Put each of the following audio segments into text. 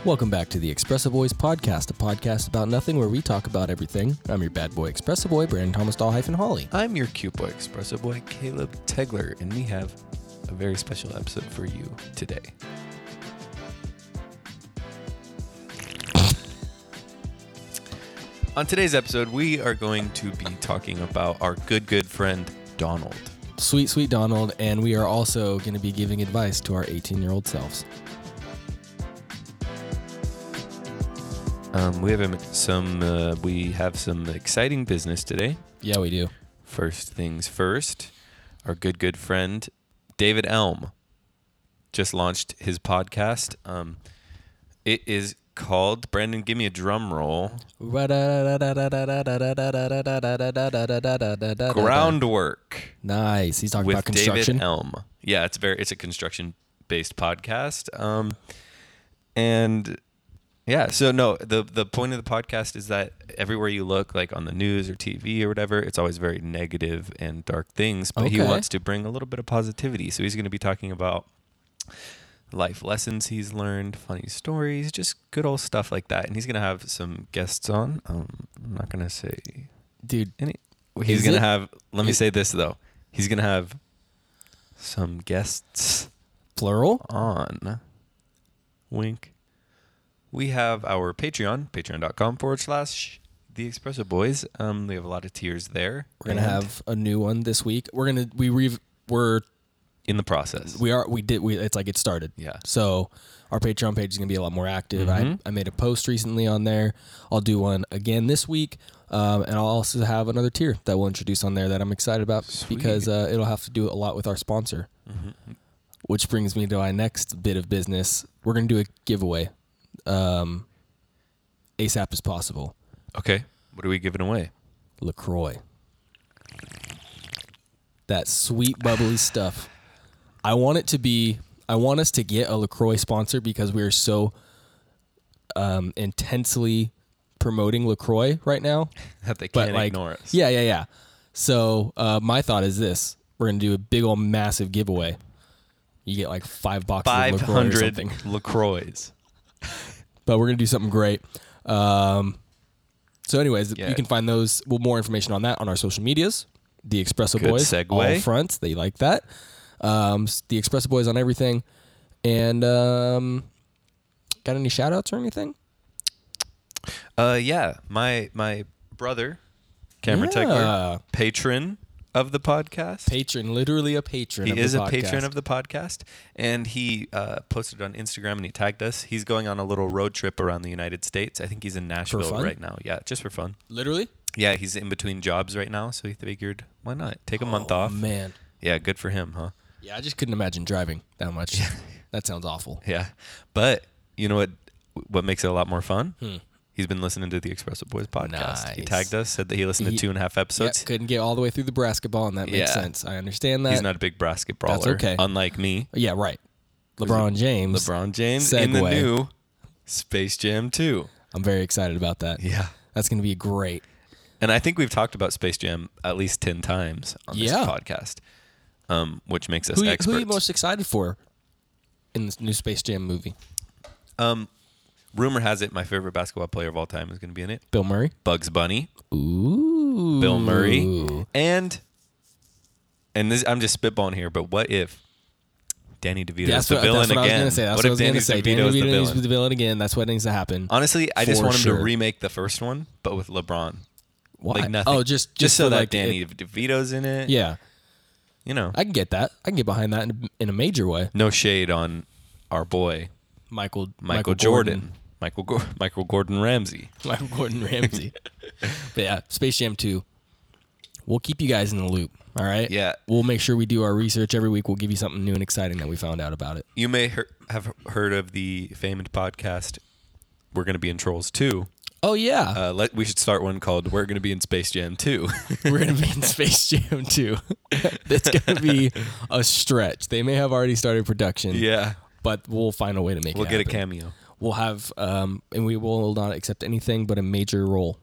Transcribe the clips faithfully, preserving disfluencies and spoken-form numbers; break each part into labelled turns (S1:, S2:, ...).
S1: Welcome back to the Espresso Boys podcast, a podcast about nothing where we talk about everything. I'm your bad boy Espresso Boy, Brandon Thomas Dahl-Holly.
S2: I'm your cute boy Espresso Boy, Caleb Tegler, and we have a very special episode for you today. On today's episode, we are going to be talking about our good, good friend, Donald.
S1: Sweet, sweet Donald, and we are also going to be giving advice to our eighteen-year-old selves.
S2: Um, we have some. Uh, we have some exciting business today.
S1: Yeah, we do.
S2: First things first, our good good friend David Elm just launched his podcast. Um, it is called. Brandon, give me a drum roll. Groundwork.
S1: Nice. He's talking
S2: with
S1: about construction.
S2: David Elm. Yeah, it's very. It's a construction based podcast. Um, and. Yeah, so no, the the point of the podcast is that everywhere you look, like on the news or T V or whatever, it's always very negative and dark things, but
S1: Okay.
S2: he wants to bring a little bit of positivity. So he's going to be talking about life lessons he's learned, funny stories, just good old stuff like that. And he's going to have some guests on. Um, I'm not going to say
S1: Dude,
S2: any. He's
S1: is
S2: going to
S1: it-
S2: have, let me
S1: is-
S2: say this though. He's going to have some guests
S1: plural?
S2: on. Wink. We have our Patreon, patreon.com forward slash the Espresso Boys. Um, we have a lot of tiers there.
S1: We're going to
S2: And
S1: have a new one this week. We're going to, we re, we're,
S2: in the process.
S1: we are, we did, we, it's like it started.
S2: Yeah.
S1: So our Patreon page is going to be a lot more active.
S2: Mhm.
S1: I, I made a post recently on there. I'll do one again this week. Um, and I'll also have another tier that we'll introduce on there that I'm excited about
S2: Sweet.
S1: because uh, it'll have to do a lot with our sponsor,
S2: Mm-hmm.
S1: which brings me to my next bit of business. We're going to do a giveaway. Um, ASAP as possible.
S2: Okay. What are we giving away?
S1: LaCroix. That sweet, bubbly stuff. I want it to be, I want us to get a LaCroix sponsor because we are so um, intensely promoting LaCroix right now.
S2: That they
S1: But
S2: can't
S1: like,
S2: ignore us.
S1: yeah, yeah, yeah. So uh, my thought is this. We're going to do a big old massive giveaway. You get like five boxes of LaCroix or
S2: 500
S1: something.
S2: LaCroix.
S1: But we're going to do something great. Um, so anyways,
S2: Yeah.
S1: you can find those, well, more information on that on our social medias. The Espresso
S2: Good
S1: Boys.
S2: segue.
S1: All fronts. They like that. Um, s- the Espresso Boys on everything. And um, got any shout outs or anything?
S2: Uh, yeah. My my brother, Cameron
S1: Yeah.
S2: Tegler, patron of the podcast.
S1: Patron, literally a patron
S2: He
S1: of
S2: is
S1: the
S2: a
S1: podcast.
S2: patron of the podcast, and he uh, posted on Instagram and he tagged us. He's going on a little road trip around the United States. I think he's in Nashville
S1: fun?
S2: right now. Yeah, just for fun.
S1: Literally?
S2: Yeah, he's in between jobs right now, so he figured, why not take a month
S1: Oh,
S2: off?
S1: man.
S2: Yeah, good for him, huh?
S1: Yeah, I just couldn't imagine driving that much. That sounds awful.
S2: Yeah, but you know what? What makes it a lot more fun?
S1: Hmm.
S2: He's been listening to the Espresso Boys podcast. He
S1: Nice.
S2: tagged us, said that he listened
S1: He-
S2: to two and a half
S1: Yeah,
S2: episodes.
S1: couldn't get all the way through the basketball, and that makes
S2: Yeah.
S1: sense. I understand that.
S2: He's not a big basketballer,
S1: That's okay.
S2: unlike me.
S1: Yeah, right. LeBron James.
S2: LeBron James in the
S1: Segue.
S2: new Space Jam two.
S1: I'm very excited about that.
S2: Yeah.
S1: That's going to be great.
S2: And I think we've talked about Space Jam at least ten times on this
S1: Yeah.
S2: podcast, um, which makes us
S1: Who, you-
S2: experts.
S1: who are you most excited for in this new Space Jam movie?
S2: um, rumor has it my favorite basketball player of all time is going to be in it.
S1: Bill Murray?
S2: Bugs Bunny,
S1: Ooh.
S2: Bill Murray, and and this I'm just spitballing here, but what if Danny DeVito
S1: That's
S2: is the
S1: what,
S2: villain
S1: that's what I was
S2: again?
S1: going to say. That's
S2: what
S1: what, I
S2: if
S1: was going
S2: Danny
S1: to say.
S2: DeVito
S1: Danny
S2: is the
S1: DeVito needs to
S2: villain?
S1: be the villain again. That's what needs to happen.
S2: Honestly, I just
S1: For
S2: want him
S1: sure.
S2: to remake the first one, but with LeBron.
S1: Why?
S2: Like nothing.
S1: Oh, just, just,
S2: just so
S1: for
S2: that
S1: like
S2: Danny
S1: it-
S2: DeVito's in it.
S1: yeah.
S2: You know,
S1: I can get that. I can get behind that in, in a major way.
S2: no shade on our boy
S1: Michael
S2: Michael,
S1: Michael
S2: Jordan.
S1: Gordon.
S2: Michael Go- Michael Gordon Ramsay.
S1: Michael Gordon Ramsay. But yeah, Space Jam two. We'll keep you guys in the loop. All right.
S2: Yeah.
S1: We'll make sure we do our research every week. We'll give you something new and exciting that we found out about it.
S2: You may he- have heard of the famed podcast We're Going to Be in Trolls two.
S1: Oh yeah.
S2: Uh, let, we should start one called We're Going to Be in Space Jam two.
S1: We're gonna be in Space Jam two. That's gonna be a stretch. They may have already started production.
S2: yeah.
S1: But we'll find a way to make
S2: We'll
S1: it
S2: get a
S1: happen.
S2: cameo.
S1: We'll have um and we will not accept anything but a major role.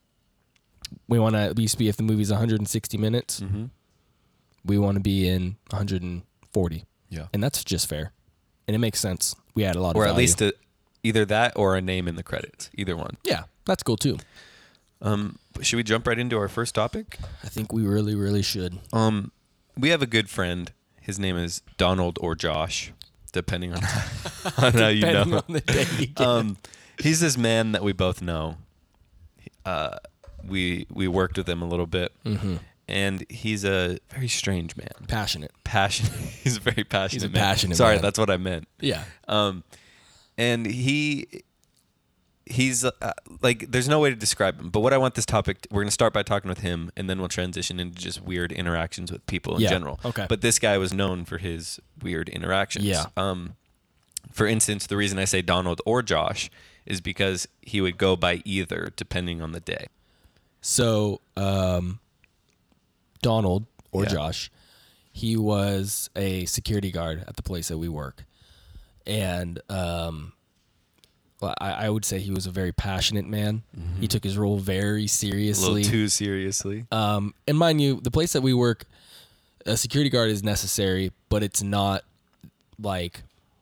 S1: We want to at least be, if the movie's one hundred sixty minutes,
S2: Mm-hmm.
S1: we want to be in one hundred forty.
S2: Yeah.
S1: And that's just fair. And it makes sense. We add a lot
S2: Or
S1: of
S2: at
S1: value.
S2: least a, either that or a name in the credits. Either one.
S1: Yeah, that's cool too.
S2: Um, should we jump right into our first topic?
S1: I think we really, really should.
S2: Um, we have a good friend. His name is Donald or Josh, depending on, on how you
S1: Depending
S2: know.
S1: on the day you get.
S2: Um, he's this man that we both know. Uh, we we worked with him a little bit,
S1: Mm-hmm.
S2: and he's a very strange man.
S1: Passionate.
S2: Passionate. He's a very passionate.
S1: He's a
S2: man.
S1: passionate
S2: Sorry,
S1: man.
S2: that's what I meant.
S1: Yeah.
S2: Um, and he he's uh, like, there's no way to describe him. But what I want this topic, we're going to start by talking with him, and then we'll transition into just weird interactions with people in
S1: Yeah,
S2: general.
S1: okay.
S2: But this guy was known for his weird interactions.
S1: Yeah.
S2: Um, for instance, the reason I say Donald or Josh is because he would go by either depending on the day.
S1: So, um, Donald or
S2: Yeah.
S1: Josh, he was a security guard at the place that we work. And um, well, I, I would say he was a very passionate man.
S2: Mm-hmm.
S1: He took his role very
S2: A
S1: seriously.
S2: little too seriously.
S1: Um, and mind you, the place that we work, a security guard is necessary, but it's not like,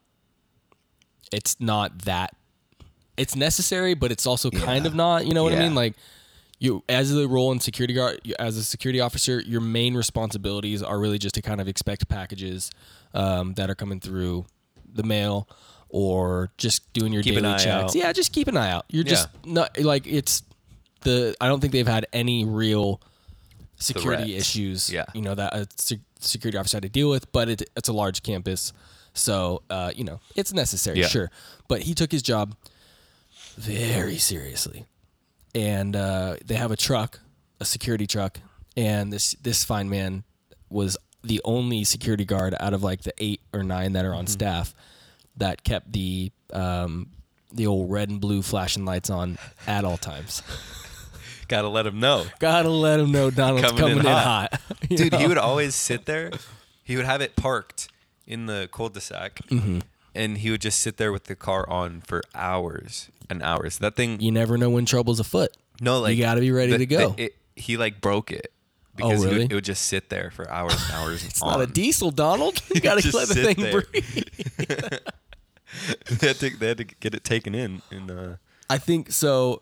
S1: it's not that, it's necessary, but it's also kind
S2: Yeah.
S1: of not, you know what I
S2: Yeah.
S1: mean? Like, you, as the role in security guard, you, as a security officer, your main responsibilities are really just to kind of inspect packages um, that are coming through the mail, or just doing your
S2: Keep an
S1: daily
S2: eye
S1: checks.
S2: out.
S1: Yeah, just keep an eye out. You're just not like, it's the. I don't think they've had any real security
S2: Threats.
S1: issues.
S2: Yeah.
S1: You know, that a se- security officer had to deal with, but it, it's a large campus, so uh, you know it's necessary,
S2: Yeah.
S1: sure. But he took his job very seriously. And uh, they have a truck, a security truck, and this this fine man was the only security guard out of like the eight or nine that are on staff that kept the um, the old red and blue flashing lights on at all times.
S2: Gotta let him know.
S1: Gotta let him know Donald's
S2: Coming
S1: coming,
S2: in
S1: in
S2: hot.
S1: hot. You
S2: Dude,
S1: know?
S2: he would always sit there. He would have it parked in the cul-de-sac,
S1: Mm-hmm.
S2: and he would just sit there with the car on for hours and hours. That thing,
S1: You never know when trouble's afoot.
S2: no, like
S1: you gotta be ready
S2: the-
S1: to go.
S2: the- it, he like broke it
S1: Oh,
S2: because he
S1: really?
S2: would, it would just sit there for hours and hours.
S1: It's
S2: on.
S1: not a diesel, Donald. You gotta
S2: Just
S1: let the
S2: sit
S1: thing
S2: there.
S1: breathe.
S2: they, had to, they had to get it taken in. And uh,
S1: I think so.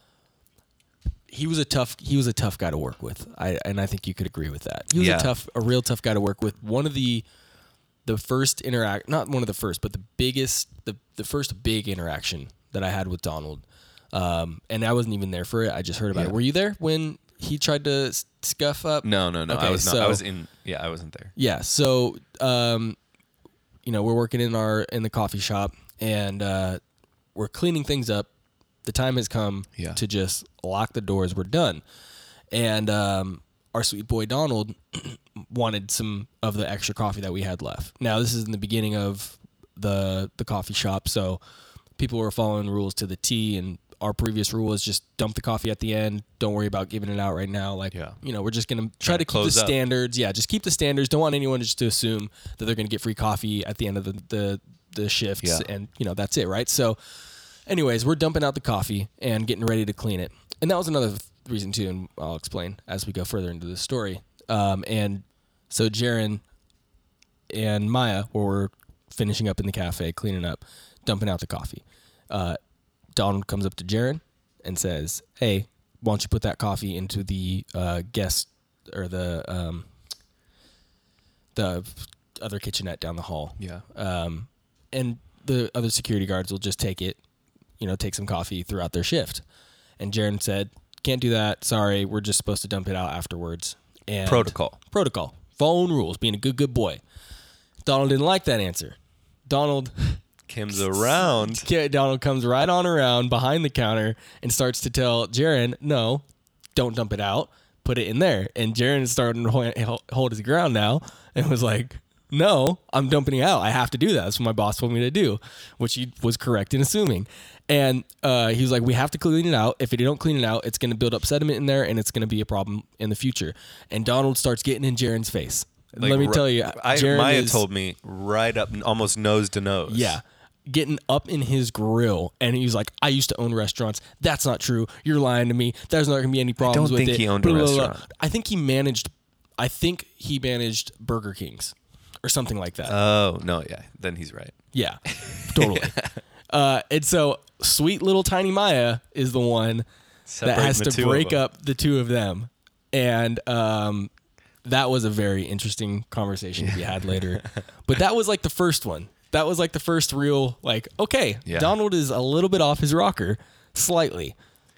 S1: He was a tough. He was a tough guy to work with. I and I think you could agree with that. He was
S2: Yeah.
S1: a tough, a real tough guy to work with. One of the, the first interact, not one of the first, but the biggest, the the first big interaction that I had with Donald. Um, and I wasn't even there for it. I just heard about
S2: Yeah.
S1: it. Were you there when he tried to s- scuff up?
S2: no, no, no. I
S1: Okay,
S2: was not. I
S1: so-
S2: was in. Yeah, I wasn't there.
S1: Yeah. So, um, you know, we're working in our in the coffee shop, and uh, we're cleaning things up. The time has come
S2: Yeah.
S1: to just lock the doors. We're done. And um, our sweet boy Donald wanted some of the extra coffee that we had left. Now, this is in the beginning of the the coffee shop, so people were following rules to the T. And our previous rule is just dump the coffee at the end. Don't worry about giving it out right now. Like,
S2: Yeah.
S1: you know, we're just gonna try
S2: to
S1: to keep the
S2: close up.
S1: standards. Yeah, just keep the standards. Don't want anyone just to assume that they're gonna get free coffee at the end of the the, the shifts,
S2: Yeah.
S1: and you know that's it, right? So. Anyways, we're dumping out the coffee and getting ready to clean it. And that was another th- reason, too, and I'll explain as we go further into the story. Um, and so Jaron and Maya were finishing up in the cafe, cleaning up, dumping out the coffee. Uh, Donald comes up to Jaron and says, hey, why don't you put that coffee into the uh, guest or the um, the other kitchenette down the hall?
S2: Yeah.
S1: Um, and the other security guards will just take it, you know, take some coffee throughout their shift. And Jaron said, can't do that. Sorry, we're just supposed to dump it out afterwards. And
S2: Protocol.
S1: Protocol. Following rules, being a good, good boy. Donald didn't like that answer. Donald
S2: Kim's around.
S1: Donald comes right on around behind the counter and starts to tell Jaron, no, don't dump it out. Put it in there. And Jaron is starting to hold, hold his ground now and was like, no, I'm dumping it out. I have to do that. That's what my boss told me to do, which he was correct in assuming. And uh, he was like, we have to clean it out. If you don't clean it out, it's going to build up sediment in there and it's going to be a problem in the future. And Donald starts getting in Jaron's face.
S2: Like,
S1: Let me
S2: ri-
S1: tell you,
S2: I,
S1: Jaron
S2: Maya
S1: is,
S2: told me right up, almost nose to nose.
S1: yeah, getting up in his grill. And he was like, I used to own restaurants. That's not true. You're lying to me. There's not going to be any problems
S2: don't
S1: with
S2: think
S1: it.
S2: he owned a
S1: Blah, blah, blah.
S2: restaurant.
S1: I think he managed, I think he managed Burger King's or something like that.
S2: Oh no, yeah. Then he's right.
S1: Yeah, totally. Uh, and so sweet little tiny Maya is the one
S2: Separating
S1: that has
S2: the
S1: to
S2: two of
S1: break
S2: them.
S1: up the two of them. And um, that was a very interesting conversation to be had later. But that was like the first one. That was like the first real, like, okay,
S2: Yeah.
S1: Donald is a little bit off his rocker, slightly.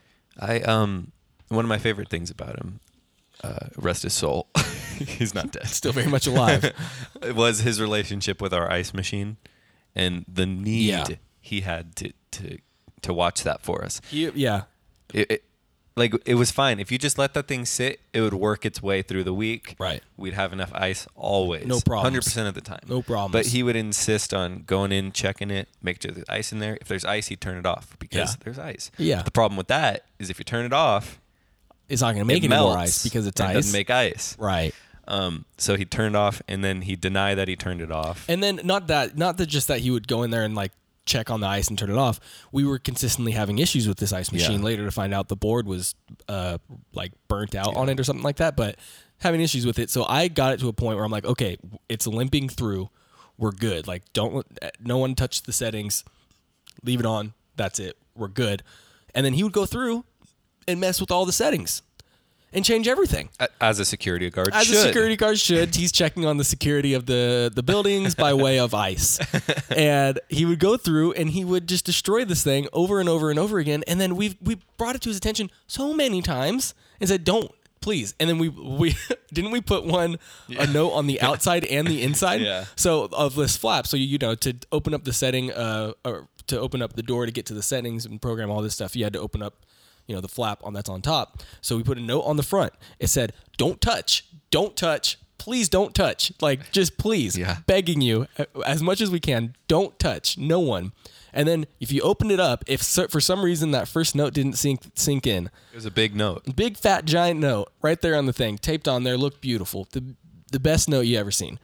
S2: I um one of my favorite things about him, uh, rest his soul, he's not dead.
S1: Still very much alive.
S2: It was his relationship with our ice machine, and the need
S1: Yeah.
S2: he had to to to watch that for us.
S1: He, yeah.
S2: It, it, like it was fine if you just let that thing sit. It would work its way through the week.
S1: Right.
S2: We'd have enough ice always.
S1: No problems.
S2: Hundred percent of the time.
S1: No problems.
S2: But he would insist on going in, checking it, make sure there's ice in there. If there's ice, he'd turn it off because
S1: Yeah.
S2: there's ice.
S1: Yeah.
S2: The problem with that is if you turn it off,
S1: It's not going to make
S2: it
S1: any more
S2: melts
S1: ice because it's
S2: and it
S1: ice.
S2: doesn't make ice.
S1: Right.
S2: Um, so he turned it off, and then he'd deny that he turned it off.
S1: And then not that, not that just that he would go in there and like check on the ice and turn it off. We were consistently having issues with this ice machine
S2: Yeah.
S1: later to find out the board was uh, like burnt out on it or something like that, but having issues with it. So I got it to a point where I'm like, okay, it's limping through. We're good. Like don't, no one touch the settings, leave it on. That's it. We're good. And then he would go through and mess with all the settings and change everything.
S2: A- As a security guard
S1: As
S2: should.
S1: a security guard should. He's checking on the security of the, the buildings by way of ice. And he would go through and he would just destroy this thing over and over and over again. And then we we brought it to his attention so many times and said, don't, please. And then we, we didn't we put one, a note on the outside and the inside?
S2: Yeah.
S1: So of this flap. So, you, you know, to open up the setting, uh, or to open up the door to get to the settings and program all this stuff, you had to open up, you know, the flap on that's on top. So we put a note on the front. It said, don't touch, don't touch, please don't touch. Like, just please,
S2: Yeah.
S1: begging you as much as we can, don't touch, no one. And then if you opened it up, if so, for some reason that first note didn't sink sink in,
S2: It was a big note.
S1: big fat giant note right there on the thing, taped on there, looked beautiful. The the best note you ever seen.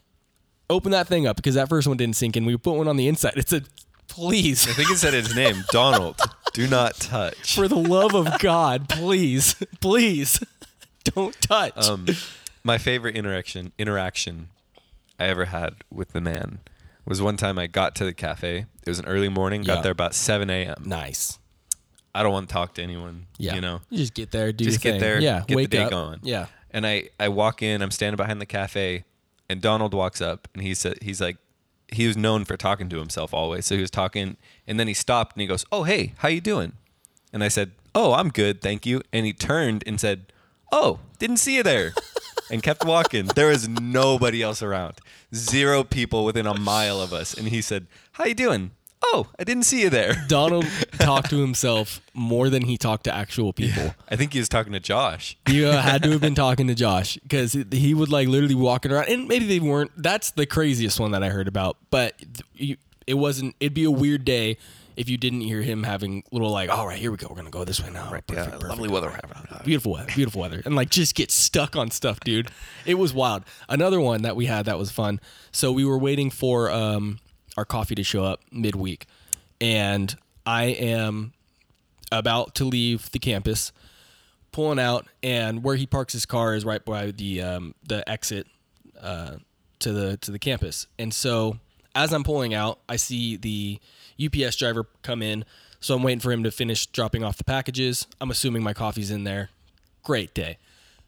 S1: Open that thing up because that first one didn't sink in. We put one on the inside. It said, please.
S2: I think it said his name, Donald. Do not touch.
S1: For the love of God, please, please, don't touch.
S2: Um, my favorite interaction interaction I ever had with the man was one time I got to the cafe. It was an early morning. Got
S1: Yeah.
S2: there about seven a.m.
S1: Nice.
S2: I don't want to talk to anyone.
S1: Yeah.
S2: You know,
S1: You just get there, do
S2: just
S1: your
S2: get
S1: thing.
S2: there.
S1: Yeah.
S2: Get
S1: wake
S2: the day
S1: up.
S2: going.
S1: Yeah.
S2: And I, I walk in. I'm standing behind the cafe, and Donald walks up, and he said he's like, he was known for talking to himself always. So he was talking, and then he stopped and he goes, "Oh, hey, how you doing?" And I said, "Oh, I'm good, thank you." And he turned and said, "Oh, didn't see you there," and kept walking. There was nobody else around, zero people within a mile of us. And he said, "How you doing?" "Oh, I didn't see you there."
S1: Donald talked to himself more than he talked to actual people.
S2: I think he was talking to Josh.
S1: You uh, had to have been talking to Josh because he would like literally walking around, and maybe they weren't. That's the craziest one that I heard about. But you, it wasn't. It'd be a weird day if you didn't hear him having little like, all right, here we go, we're gonna go this way now. Perfect,
S2: yeah,
S1: perfect.
S2: lovely weather we're having.
S1: Beautiful weather, beautiful weather, and like just get stuck on stuff, dude. It was wild. Another one that we had that was fun. So we were waiting for um, our coffee to show up midweek, and I am about to leave the campus, pulling out, and where he parks his car is right by the um, the exit uh, to the to the campus. And so as I'm pulling out, I see the U P S driver come in. So I'm waiting for him to finish dropping off the packages. I'm assuming my coffee's in there. Great day.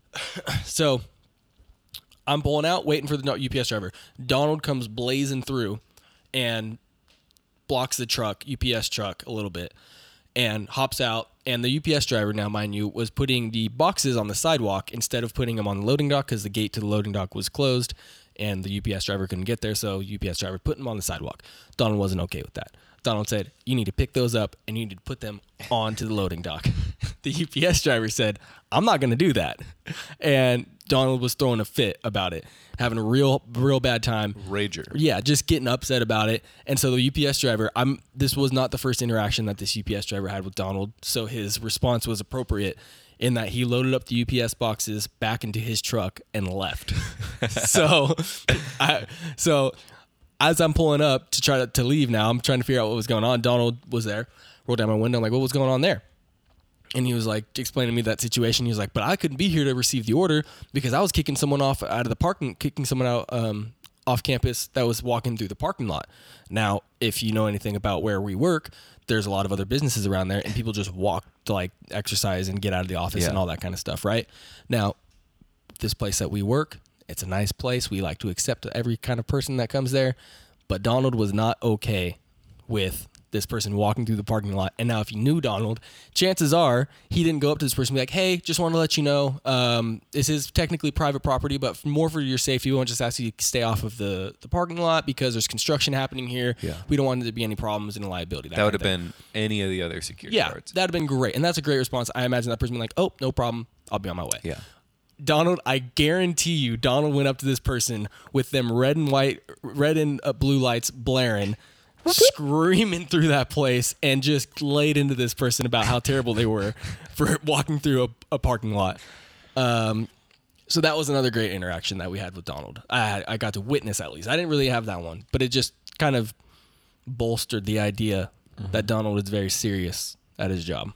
S1: So I'm pulling out, waiting for the U P S driver. Donald comes blazing through and blocks the truck, U P S truck, a little bit, and hops out. And the U P S driver, now mind you, was putting the boxes on the sidewalk instead of putting them on the loading dock because the gate to the loading dock was closed and the U P S driver couldn't get there. So U P S driver put them on the sidewalk. Donald wasn't okay with that. Donald said, you need to pick those up and you need to put them onto the loading dock. The U P S driver said, I'm not going to do that. And Donald was throwing a fit about it, having a real, real bad time.
S2: Rager.
S1: Yeah, just getting upset about it. And so the U P S driver, I'm. This was not the first interaction that this U P S driver had with Donald. So his response was appropriate in that he loaded up the U P S boxes back into his truck and left. so, I, so as I'm pulling up to try to, to leave now, I'm trying to figure out what was going on. Donald was there, rolled down my window. I'm like, what was going on there? And he was like explaining to me that situation. He was like, but I couldn't be here to receive the order because I was kicking someone off out of the parking, kicking someone out um, off campus that was walking through the parking lot. Now, if you know anything about where we work, there's a lot of other businesses around there, and people just walk to like exercise and get out of the office
S2: Yeah.
S1: and all that kind of stuff, right? Now, this place that we work, it's a nice place. We like to accept every kind of person that comes there, but Donald was not okay with this person walking through the parking lot. And now if you knew Donald, chances are he didn't go up to this person and be like, hey, just want to let you know, um, this is technically private property, but more for your safety, we want to just ask you to stay off of the, the parking lot because there's construction happening here.
S2: Yeah.
S1: We don't want there to be any problems and liability. That,
S2: That
S1: kind
S2: would
S1: of
S2: have
S1: thing.
S2: been any of the other security
S1: Yeah,
S2: guards.
S1: that'd have been great. And that's a great response. I imagine that person being like, oh, no problem. I'll be on my way.
S2: Yeah.
S1: Donald, I guarantee you, Donald went up to this person with them red and white, red and uh, blue lights blaring, screaming through that place, and just laid into this person about how terrible they were for walking through a, a parking lot. Um, so that was another great interaction that we had with Donald. I, I got to witness at least. I didn't really have that one, but it just kind of bolstered the idea mm-hmm. that Donald is very serious at his job.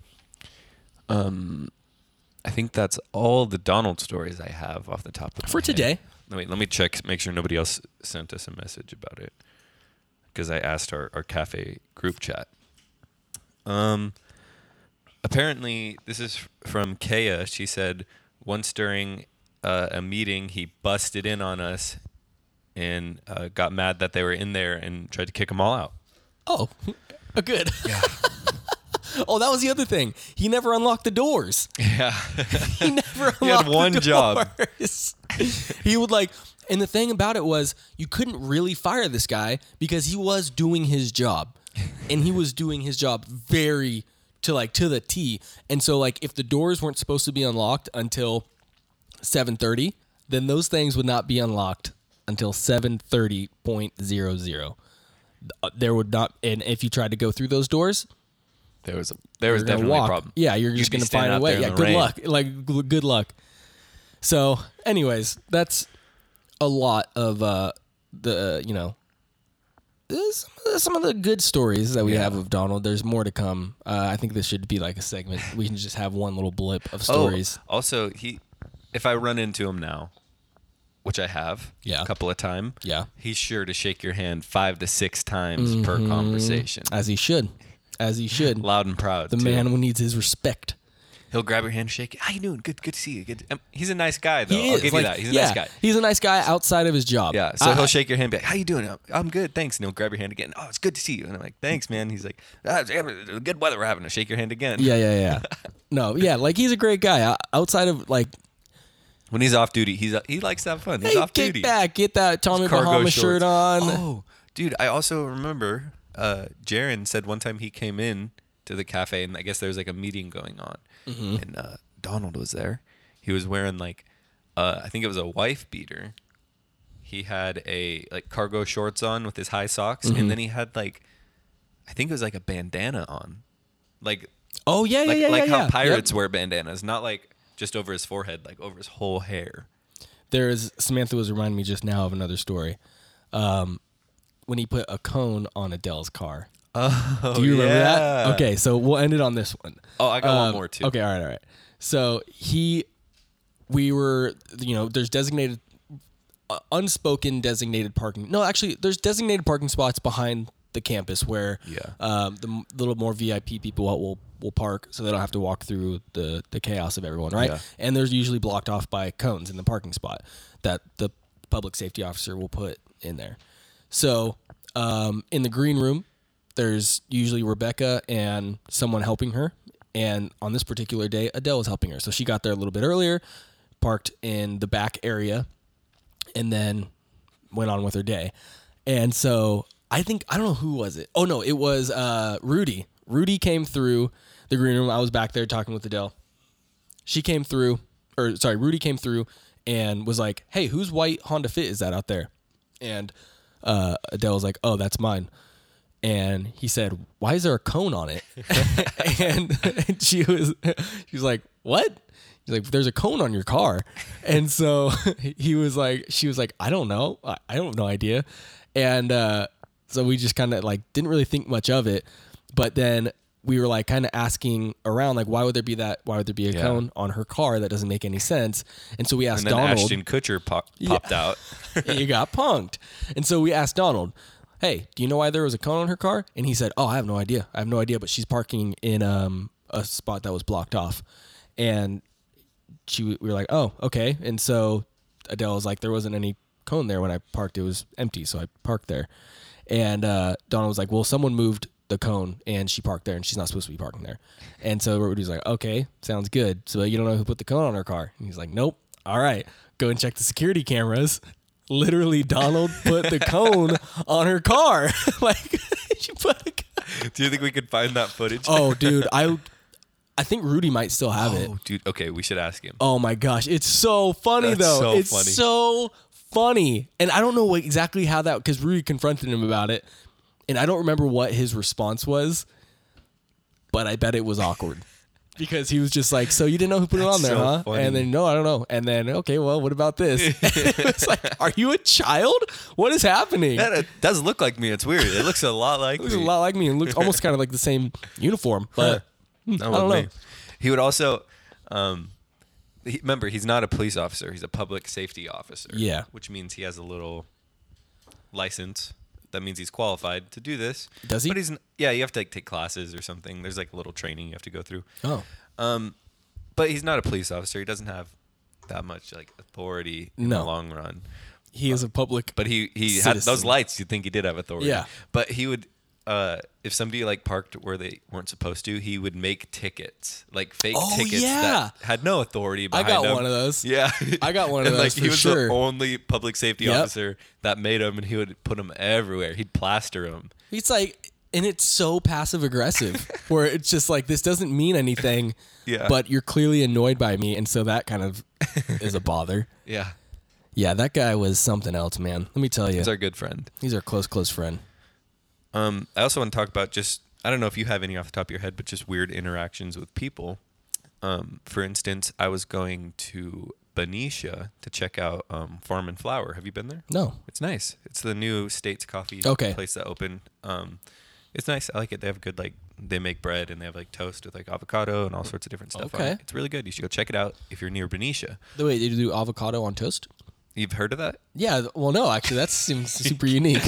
S2: Um, I think that's all the Donald stories I have off the top of my
S1: For
S2: head.
S1: today.
S2: Let me let me check, make sure nobody else sent us a message about it, because I asked our, our cafe group chat. Um, apparently, this is from Kaya. She said once during uh, a meeting, he busted in on us and uh, got mad that they were in there and tried to kick them all out.
S1: Oh, good. Yeah. Oh, that was the other thing. He never unlocked the doors.
S2: Yeah.
S1: He never unlocked
S2: He had one
S1: the
S2: job.
S1: doors. He would like, and the thing about it was you couldn't really fire this guy because he was doing his job, and he was doing his job very to like to the T. And so like if the doors weren't supposed to be unlocked until seven thirty, then those things would not be unlocked until seven thirty point zero zero. There would not, and if you tried to go through those doors,
S2: There was a, there was
S1: you're gonna
S2: definitely
S1: walk.
S2: a problem.
S1: Yeah, you're
S2: You'd
S1: just
S2: be
S1: gonna
S2: standing
S1: find a
S2: out
S1: way.
S2: there in
S1: Yeah,
S2: the
S1: good
S2: rain.
S1: luck. Like g- good luck. So, anyways, that's a lot of uh, the uh, you know this, some of the good stories that we
S2: Yeah.
S1: have of Donald. There's more to come. Uh, I think this should be like a segment. We can just have one little blip of stories.
S2: Oh, also, he, if I run into him now, which I have
S1: Yeah.
S2: a couple of times,
S1: Yeah,
S2: he's sure to shake your hand five to six times per conversation.
S1: as he should, as he should.
S2: Loud and proud.
S1: The
S2: too.
S1: man who needs his respect.
S2: He'll grab your hand, shake it. How you doing? Good, good to see you. Good. Um, he's a nice guy, though.
S1: He
S2: I'll
S1: is.
S2: give
S1: like,
S2: you that. He's a
S1: yeah,
S2: nice guy.
S1: He's a nice guy outside of his job.
S2: Yeah. So
S1: I-
S2: he'll shake your hand, be like, "How you doing?" I'm good, thanks. And he'll grab your hand again. Oh, it's good to see you. And I'm like, "Thanks, man." He's like, ah, "Good weather we're having." To shake your hand again.
S1: Yeah, yeah, yeah. No, yeah, like he's a great guy. O- Outside of like,
S2: When he's off duty, he's he likes to have fun. He's
S1: hey,
S2: off
S1: kick
S2: duty.
S1: back, get that Tommy
S2: Cargo
S1: Bahama
S2: shorts.
S1: shirt on.
S2: Oh, dude, I also remember uh, Jaron said one time he came in to the cafe, and I guess there was like a meeting going on,
S1: Mm-hmm.
S2: and uh, Donald was there. He was wearing like, uh, I think it was a wife beater. He had a like cargo shorts on with his high socks,
S1: Mm-hmm.
S2: and then he had like, I think it was like a bandana on, like
S1: Oh yeah, yeah,
S2: like
S1: yeah,
S2: like
S1: yeah,
S2: how
S1: yeah.
S2: pirates
S1: Yep.
S2: wear bandanas, not like just over his forehead, like over his whole hair.
S1: There is Samantha was reminding me just now of another story. Um, when he put a cone on Adele's car.
S2: Oh,
S1: Do you remember
S2: yeah.
S1: that? Okay, so we'll end it on this one.
S2: Oh, I got one
S1: Um,
S2: more too.
S1: Okay, all right, all right. So he, we were, you know, there's designated, uh, unspoken designated parking. No, actually, there's designated parking spots behind the campus where
S2: Yeah.
S1: um, the m- little more V I P people will, will will park, so they don't have to walk through the the chaos of everyone, right?
S2: Yeah.
S1: And there's usually blocked off by cones in the parking spot that the public safety officer will put in there. So um, in the green room, there's usually Rebecca and someone helping her. And on this particular day, Adele was helping her. So she got there a little bit earlier, parked in the back area, and then went on with her day. And so I think, I don't know who was it. Oh, no, it was uh, Rudy. Rudy came through the green room. I was back there talking with Adele. She came through, or sorry, Rudy came through and was like, hey, whose white Honda Fit is that out there? And uh, Adele was like, oh, that's mine. And he said, why is there a cone on it? and, and she was she was like, what? He's like, there's a cone on your car. And so he was like, she was like, I don't know. I, I don't have no idea. And uh, so we just kind of like didn't really think much of it. But then we were like kind of asking around, like, why would there be that? Why would there be a
S2: Yeah.
S1: cone on her car? That doesn't make any sense. And so we asked
S2: And then
S1: Donald.
S2: Ashton Kutcher pop, popped out.
S1: You got punked. And so we asked Donald, hey, do you know why there was a cone on her car? And he said, oh, I have no idea. I have no idea, but she's parking in um, a spot that was blocked off. And she, we were like, oh, okay. And so Adele was like, there wasn't any cone there when I parked. It was empty, so I parked there. And uh, Donald was like, well, someone moved the cone and she parked there and she's not supposed to be parking there. And so Rudy's like, okay, sounds good. So you don't know who put the cone on her car? And he's like, nope. All right, go and check the security cameras. Literally, Donald put the cone on her car. Like, she put a
S2: Do you think we could find that footage?
S1: Oh, dude, I I think Rudy might still have it.
S2: Oh, dude. Okay, we should ask him.
S1: Oh my gosh, it's so funny
S2: That's
S1: though.
S2: so
S1: it's
S2: funny.
S1: so funny, and I don't know what, exactly how that, because Rudy confronted him about it, and I don't remember what his response was, but I bet it was awkward. Because he was just like, so you didn't know who put it
S2: That's
S1: on there,
S2: so
S1: huh?
S2: funny.
S1: And then, no, I don't know. And then, okay, well, what about this? It's like, are you a child? What is happening?
S2: That it does look like me. It's weird. It looks a lot like
S1: It looks a
S2: me.
S1: lot like me and looks almost kind of like the same uniform. But
S2: Not
S1: I
S2: with
S1: don't
S2: me.
S1: know.
S2: He would also, um, he, remember, he's not a police officer. He's a public safety officer.
S1: Yeah.
S2: Which means he has a little license. That means he's qualified to do this.
S1: Does he?
S2: But he's n- yeah. You have to like take classes or something. There's like a little training you have to go through.
S1: Oh,
S2: Um, but he's not a police officer. He doesn't have that much like authority in
S1: No.
S2: the long run.
S1: he is a public.
S2: But he he had those
S1: Citizen.
S2: lights. You'd think he did have authority.
S1: Yeah.
S2: But he would, uh, if somebody like parked where they weren't supposed to, he would make tickets, like fake
S1: Oh,
S2: tickets
S1: yeah.
S2: that had no authority
S1: I
S2: behind
S1: got
S2: them.
S1: one of those.
S2: Yeah,
S1: I got one of
S2: and,
S1: those
S2: Like
S1: for
S2: he was
S1: sure.
S2: the only public safety
S1: Yep.
S2: officer that made them, and he would put them everywhere. He'd plaster them.
S1: It's like, and it's so passive aggressive, where it's just like, this doesn't mean anything,
S2: Yeah.
S1: but you're clearly annoyed by me, and so that kind of is a bother.
S2: Yeah,
S1: Yeah, that guy was something else, man. Let me tell you,
S2: he's our good friend.
S1: he's our close, close friend.
S2: Um, I also want to talk about just, I don't know if you have any off the top of your head, but just weird interactions with people. Um, for instance, I was going to Benicia to check out um, Farm and Flower. Have you been there?
S1: No,
S2: It's nice. It's the new States Coffee
S1: Okay.
S2: place that opened. Um, it's nice. I like it. They have good, like, they make bread and they have like toast with like avocado and all sorts of different stuff. on
S1: Okay.
S2: it. It's really good. You should go check it out if you're near Benicia.
S1: the way they do avocado on toast.
S2: You've heard of that?
S1: Yeah, well, no, actually, that seems super unique.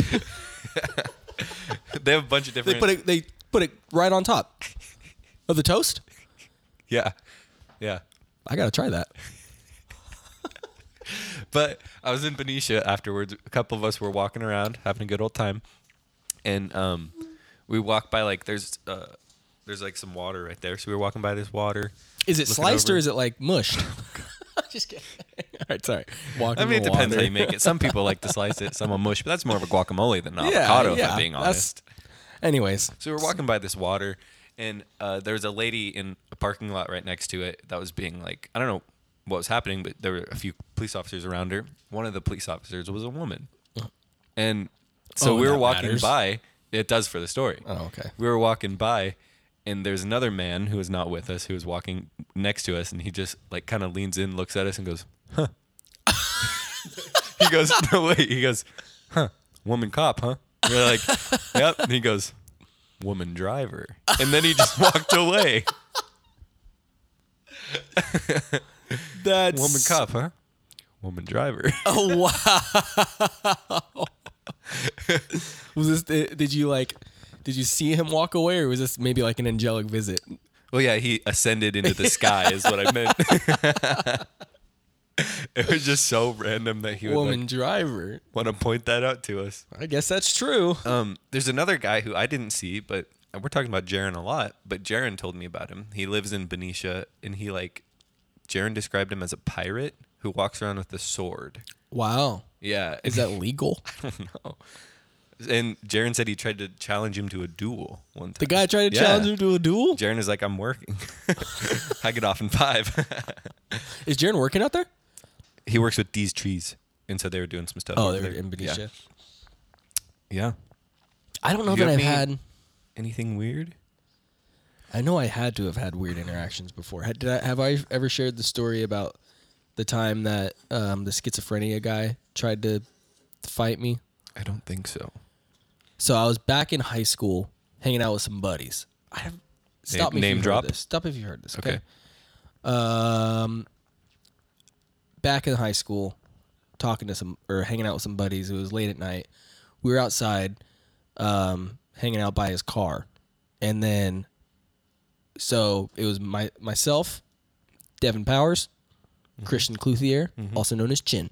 S2: They have a bunch of
S1: They
S2: different.
S1: put it, they put it right on top of the toast.
S2: yeah. Yeah.
S1: I gotta try that.
S2: But I was in Benicia afterwards. A couple of us were walking around, having a good old time, and um, we walked by like there's uh, there's like some water right there. So we were walking by this water.
S1: Is it
S2: Looking
S1: sliced
S2: over.
S1: or is it like mushed? Just kidding. All right, sorry. Walking
S2: I mean, it
S1: the
S2: depends
S1: water.
S2: how you make it. Some people like to slice it, some will mush, but that's more of a guacamole than an
S1: Yeah,
S2: avocado, if
S1: yeah,
S2: I'm being
S1: that's-
S2: honest.
S1: Anyways,
S2: So we were walking by this water, and uh, there was a lady in a parking lot right next to it that was being like, I don't know what was happening, but there were a few police officers around her. One of the police officers was a woman. And so
S1: Oh,
S2: we were
S1: that
S2: walking
S1: matters.
S2: by. It does for the story.
S1: oh, okay.
S2: We were walking by, and there's another man who was not with us, who was walking next to us, and he just like kind of leans in, looks at us, and goes, "Huh." He goes, "No wait." He goes, "Huh? Woman cop, huh?" And we're like, "Yep." And he goes, "Woman driver," and then he just walked away.
S1: That's
S2: Woman cop, huh? Woman driver.
S1: Oh wow. Was this? Did you like? Did you see him walk away, or was this maybe like an angelic visit?
S2: Well, yeah, he ascended into the sky, is what I meant. It was just so random that he would
S1: Woman
S2: like,
S1: driver.
S2: want to point that out to us.
S1: I guess that's true.
S2: Um, there's another guy who I didn't see, but we're talking about Jaron a lot. But Jaron told me about him. He lives in Benicia, and he like Jaron described him as a pirate who walks around with a sword.
S1: Wow.
S2: Yeah,
S1: Is that legal?
S2: I don't know. And Jaron said he tried to challenge him to a duel one time.
S1: The guy tried to
S2: Yeah.
S1: challenge him to a duel.
S2: Jaron is like, I'm working. I get off in five.
S1: Is Jaron working out there?
S2: He works with these trees, and so they were doing some stuff.
S1: Oh,
S2: over
S1: they're
S2: there.
S1: in Benicia.
S2: Yeah. yeah.
S1: I don't know
S2: Do you
S1: that
S2: have
S1: I've
S2: any-
S1: had.
S2: Anything weird?
S1: I know I had to have had weird interactions before. Had, did I, have I ever shared the story about the time that um, the schizophrenia guy tried to fight me?
S2: I don't think so.
S1: So I was back in high school hanging out with some buddies. I have, stop me
S2: name
S1: if you've
S2: drop.
S1: heard this. Stop if you heard this. Okay.
S2: Okay.
S1: Um, back in high school, talking to some or hanging out with some buddies. It was late at night. We were outside, um, hanging out by his car, and then, so it was my myself, Devin Powers, mm-hmm. Christian Clouthier, mm-hmm. also known as Chin.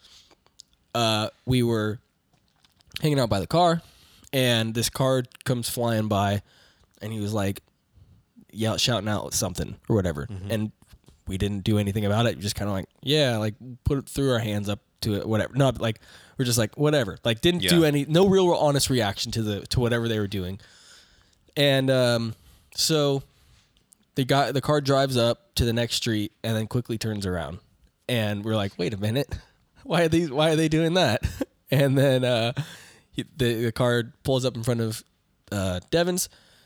S1: Uh, we were hanging out by the car, and this car comes flying by, and he was like, yell, shouting out something or whatever, mm-hmm. and we didn't do anything about it. Just kind of like, yeah, like put it through our hands up to it, whatever. Not like we're just like whatever. Like didn't yeah. do any, no real honest reaction to the to whatever they were doing. And um, so the guy, the car drives up to the next street and then quickly turns around, and we're like, wait a minute, why are these? Why are they doing that? And then uh, he, the the car pulls up in front of uh, Devin's.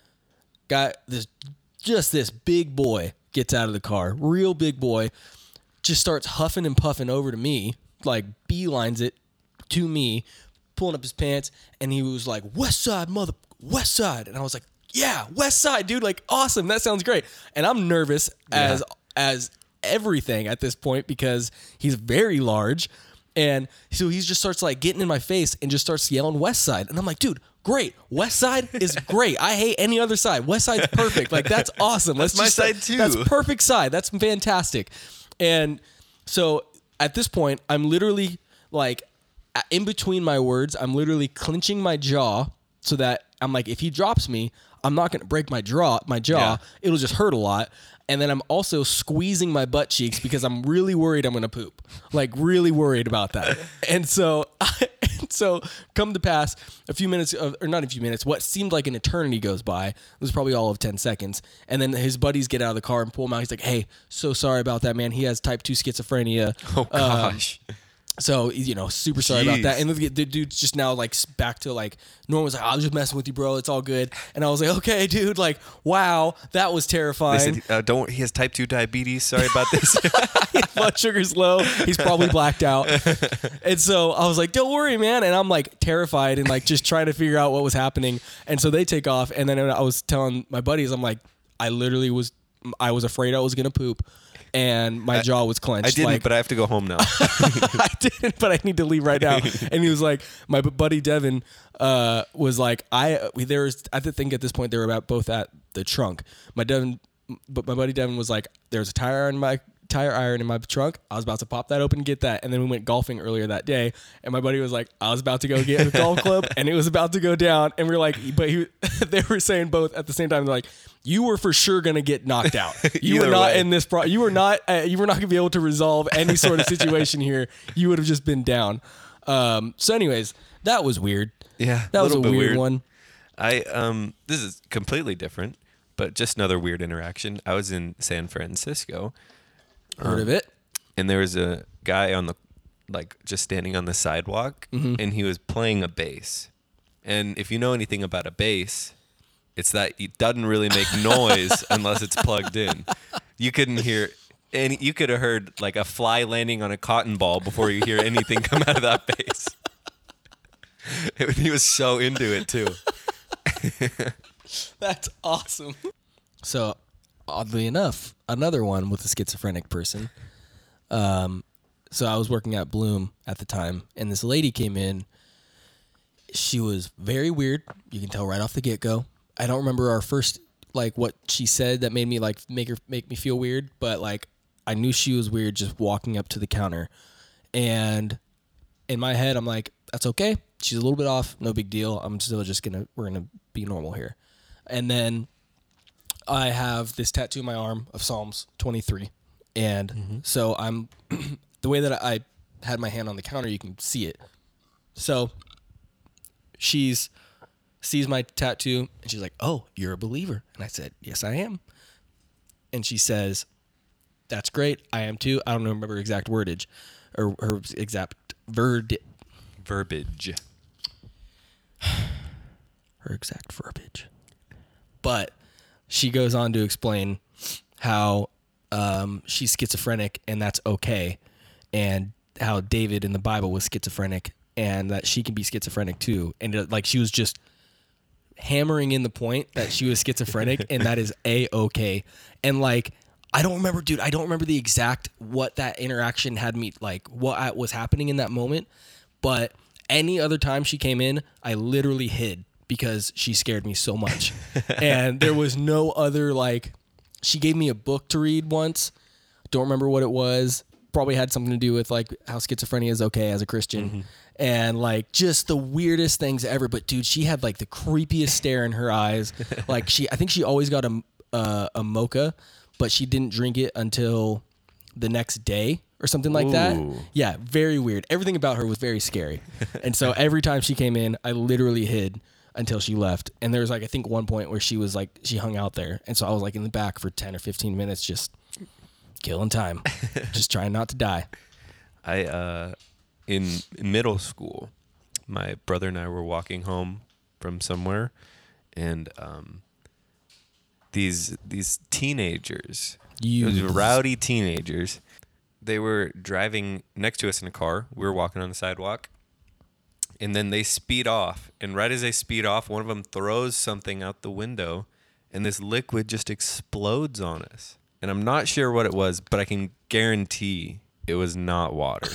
S1: Got this, just this big boy gets out of the car, real big boy, just starts huffing and puffing over to me, like beelines it to me, pulling up his pants, and he was like, West Side, mother, West Side. And I was like, yeah, West Side, dude, like awesome, that sounds great. And I'm nervous yeah. as as everything at this point because he's very large. And so he just starts like getting in my face and just starts yelling West Side. And I'm like, dude, great. West Side is great. I hate any other side. West Side's perfect. Like, that's awesome.
S2: That's
S1: Let's
S2: my
S1: just,
S2: side too.
S1: That's perfect side. That's fantastic. And so at this point, I'm literally like in between my words, I'm literally clenching my jaw so that I'm like, if he drops me, I'm not going to break my jaw, my jaw. Yeah. It'll just hurt a lot. And then I'm also squeezing my butt cheeks because I'm really worried I'm going to poop. Like, really worried about that. And so, and so come to pass, a few minutes, of, or not a few minutes, what seemed like an eternity goes by. It was probably all of ten seconds. And then his buddies get out of the car and pull him out. He's like, hey, so sorry about that, man. He has type two schizophrenia.
S2: Oh, gosh.
S1: Um, So, you know, super sorry
S2: Jeez.
S1: about that. And the, the dude's just now, like, back to, like, Norman was like, I was just messing with you, bro. It's all good. And I was like, okay, dude, like, wow, that was terrifying.
S2: They said, uh, don't, he has type two diabetes. Sorry about this.
S1: Blood sugar's low. He's probably blacked out. And so I was like, don't worry, man. And I'm, like, terrified and, like, just trying to figure out what was happening. And so they take off. And then I was telling my buddies, I'm like, I literally was, I was afraid I was going to poop. And my I, jaw was clenched.
S2: I didn't,
S1: like,
S2: but I have to go home now.
S1: I didn't, but I need to leave right now. And he was like, my buddy Devin uh, was like, I there was, I think at this point they were about both at the trunk. My Devin, but my buddy Devin was like, there's a tire iron in my tire iron in my trunk. I was about to pop that open and get that. And then we went golfing earlier that day. And my buddy was like, I was about to go get a golf club, and it was about to go down. And we we're like, but he, they were saying both at the same time. They're like, you were for sure gonna get knocked out. You were not way. in this. Pro- you were not. Uh, you were not gonna be able to resolve any sort of situation here. You would have just been down. Um, so, anyways, that was weird.
S2: Yeah,
S1: that was a
S2: bit
S1: weird,
S2: weird
S1: one.
S2: I um, this is completely different, but just another weird interaction. I was in San Francisco.
S1: Heard
S2: um,
S1: of it?
S2: And there was a guy on the, like, just standing on the sidewalk, mm-hmm. and he was playing a bass. And if you know anything about a bass, it's that it doesn't really make noise unless it's plugged in. You couldn't hear any. You could have heard like a fly landing on a cotton ball before you hear anything come out of that bass. It, he was so into it too.
S1: That's awesome. So, oddly enough, another one with a schizophrenic person. Um, so I was working at Bloom at the time, and this lady came in. She was very weird. You can tell right off the get-go. I don't remember our first, like, what she said that made me, like, make her make me feel weird, but, like, I knew she was weird just walking up to the counter. And in my head, I'm like, that's okay. She's a little bit off. No big deal. I'm still just going to, we're going to be normal here. And then I have this tattoo on my arm of Psalms twenty-three. And mm-hmm. so I'm, the way that I had my hand on the counter, you can see it. So she's, sees my tattoo, and she's like, oh, you're a believer. And I said, yes, I am. And she says, that's great. I am too. I don't remember her exact wordage or her exact verd-
S2: verbiage.
S1: Her exact verbiage. But she goes on to explain how um, she's schizophrenic and that's okay. And how David in the Bible was schizophrenic and that she can be schizophrenic too. And uh, like she was just hammering in the point that she was schizophrenic, and that is a-okay. And like, I don't remember, dude, I don't remember the exact what that interaction had me, like what was happening in that moment. But any other time she came in, I literally hid because she scared me so much. And there was no other, like, she gave me a book to read once. Don't remember what it was. Probably had something to do with like how schizophrenia is okay as a Christian. Mm-hmm. And like just the weirdest things ever. But dude, she had like the creepiest stare in her eyes. Like she, I think she always got a, uh, a mocha, but she didn't drink it until the next day or something like Ooh. that. Yeah, very weird. Everything about her was very scary. And so every time she came in, I literally hid until she left. And there was like, I think one point where she was like, she hung out there. And so I was like in the back for ten or fifteen minutes, just killing time, just trying not to die.
S2: I, uh, in middle school, my brother and I were walking home from somewhere, and, um, these, these teenagers,
S1: you
S2: those rowdy teenagers, they were driving next to us in a car. We were walking on the sidewalk, and then they speed off. And right as they speed off, one of them throws something out the window, and this liquid just explodes on us. And I'm not sure what it was, but I can guarantee it was not water.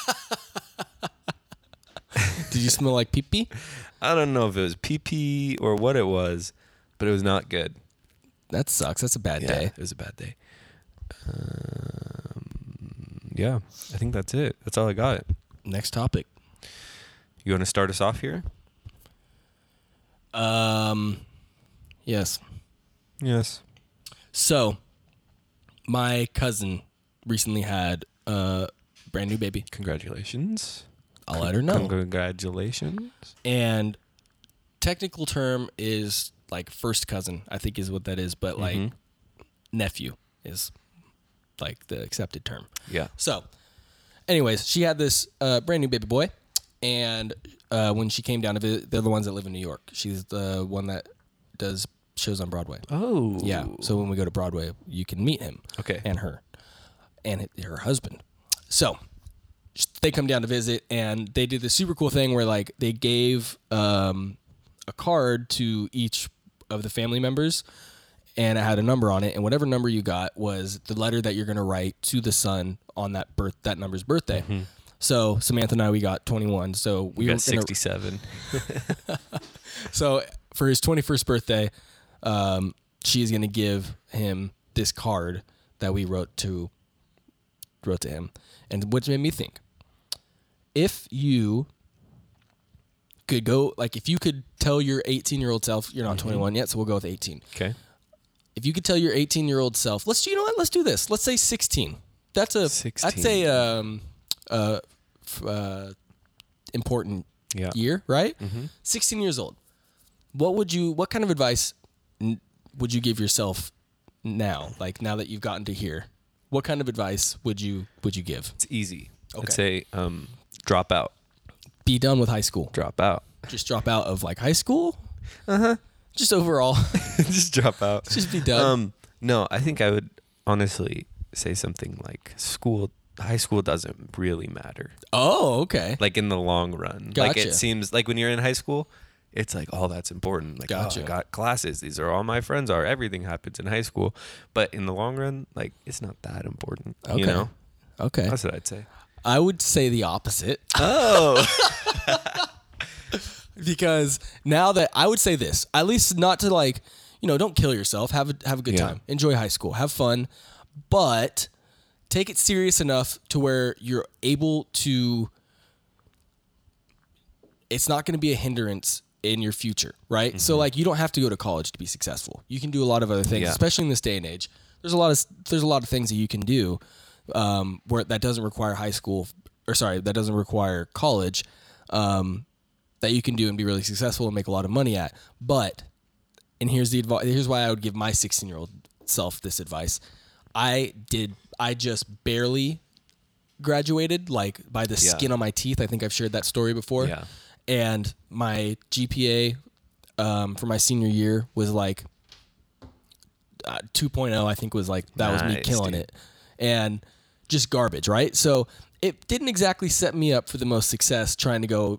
S1: Did you smell like pee-pee?
S2: I don't know if it was pee-pee or what it was, but it was not good.
S1: That sucks. That's a bad
S2: yeah,
S1: day.
S2: It was a bad day. Um, yeah, I think that's it. That's all I got.
S1: Next topic.
S2: You want to start us off here?
S1: Um, yes.
S2: Yes.
S1: So, my cousin recently had a brand new baby.
S2: Congratulations.
S1: I'll let her know.
S2: Congratulations.
S1: And technical term is like first cousin, I think is what that is. But like mm-hmm. nephew is like the accepted term.
S2: Yeah.
S1: So anyways, she had this uh, brand new baby boy. And uh, when she came down to visit, they're the ones that live in New York. She's the one that does shows on Broadway.
S2: Oh.
S1: Yeah. So when we go to Broadway, you can meet him.
S2: Okay.
S1: And her. And her husband. So they come down to visit, and they did this super cool thing where like they gave um, a card to each of the family members, and it had a number on it, and whatever number you got was the letter that you're going to write to the son on that birth that number's birthday. Mm-hmm. So Samantha and I, we got twenty-one. So we,
S2: we
S1: got
S2: were sixty-seven.
S1: So for his twenty-first birthday, um, she's going to give him this card that we wrote to wrote to him. And which made me think, if you could go, like if you could tell your eighteen-year-old self, you're not mm-hmm. twenty-one yet, so we'll go with eighteen.
S2: Okay.
S1: If you could tell your eighteen-year-old self, let's you know what, let's do this. Let's say sixteen. That's a sixteen. That's a um uh, uh important
S2: yeah.
S1: year, right?
S2: Mm-hmm.
S1: sixteen years old. What would you? What kind of advice n- would you give yourself now? Like now that you've gotten to here, what kind of advice would you would you give?
S2: It's easy.
S1: Okay.
S2: I'd say um, drop out.
S1: Be done with high school.
S2: Drop out.
S1: Just drop out of like high school.
S2: Uh huh.
S1: Just overall.
S2: Just drop out.
S1: Just be done.
S2: Um, no, I think I would honestly say something like school. High school doesn't really matter.
S1: Oh, okay.
S2: Like in the long run.
S1: Gotcha.
S2: Like it seems like when you're in high school, it's like, oh, that's important. Like,
S1: gotcha.
S2: oh, I got classes. These are all my friends are. Everything happens in high school. But in the long run, like, it's not that important.
S1: Okay.
S2: You know?
S1: Okay.
S2: That's what I'd say.
S1: I would say the opposite.
S2: Oh.
S1: Because now that I would say this, at least not to like, you know, don't kill yourself. Have a have a good
S2: yeah.
S1: time. Enjoy high school. Have fun. But take it serious enough to where you're able to, it's not going to be a hindrance in your future, right? Mm-hmm. So like you don't have to go to college to be successful. You can do a lot of other things,
S2: yeah.
S1: especially in this day and age. There's a lot of there's a lot of things that you can do um, where that doesn't require high school, or sorry, that doesn't require college, um, that you can do and be really successful and make a lot of money at. But, and here's the advice. Here's why I would give my sixteen-year-old self this advice. I did. I just barely graduated, like by the
S2: yeah.
S1: skin on my teeth. I think I've shared that story before.
S2: Yeah.
S1: And my G P A um, for my senior year was like uh, two point oh, I think was like, that nice, was me killing dude. it. And just garbage, right? So it didn't exactly set me up for the most success trying to go